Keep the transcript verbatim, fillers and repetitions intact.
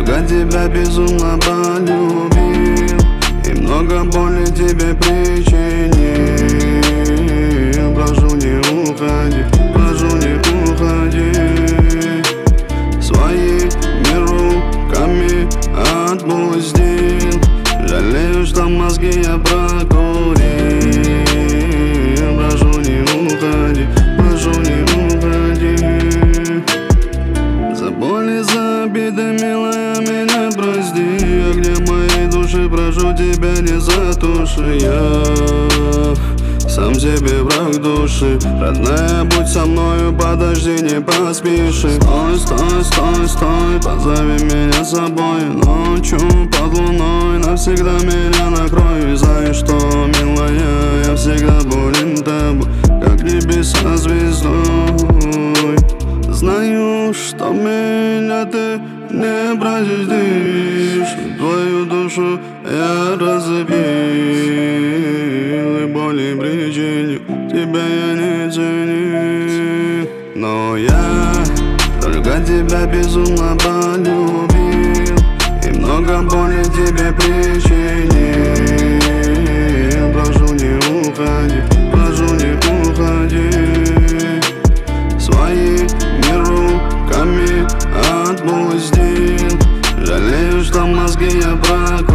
Только тебя безумно полюбил и много боли тебе причинил. Прошу, не уходи, прошу, не уходи. Своими руками отпустил. Жалею, что мозги я прокурил. Прошу, не уходи, прошу, не уходи. За боль и за обиды, милая, меня прости. Огне моей души, прошу тебя, не затуши. Я сам себе враг души. Родная, будь со мною, подожди, не поспеши. Стой, стой, стой, стой, позови меня с собой. Ночью под луной навсегда меня накрой. Знаешь что, милая, я всегда болен тобой, как небеса звездой. Знаю, что меня ты не простишь. Твою душу я разбил, и боли причиню тебя я не ценю. Но я только тебя безумно полюбил и много боли тебе причинил. Прошу, не уходи, прошу, не уходи. Своими руками отпустил. Жалею, что мозги я прокурил.